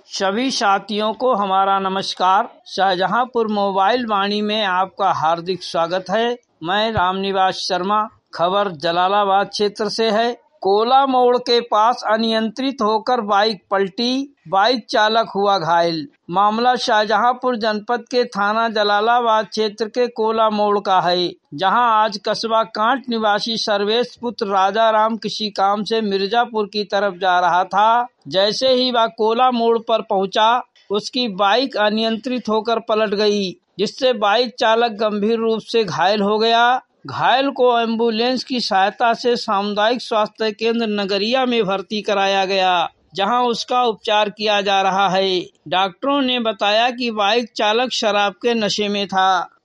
सभी साथियों को हमारा नमस्कार। शाहजहांपुर मोबाइल वाणी में आपका हार्दिक स्वागत है। मैं रामनिवास शर्मा। खबर जलालाबाद क्षेत्र से है। कोला मोड़ के पास अनियंत्रित होकर बाइक पलटी, बाइक चालक हुआ घायल। मामला शाहजहांपुर जनपद के थाना जलालाबाद क्षेत्र के कोला मोड़ का है, जहां आज कस्बा कांट निवासी सर्वेश पुत्र राजा राम किसी काम से मिर्जापुर की तरफ जा रहा था। जैसे ही वह कोला मोड़ पर पहुंचा, उसकी बाइक अनियंत्रित होकर पलट गई, जिससे बाइक चालक गंभीर रूप से घायल हो गया। घायल को एम्बुलेंस की सहायता से सामुदायिक स्वास्थ्य केंद्र नगरिया में भर्ती कराया गया, जहां उसका उपचार किया जा रहा है। डॉक्टरों ने बताया कि बाइक चालक शराब के नशे में था।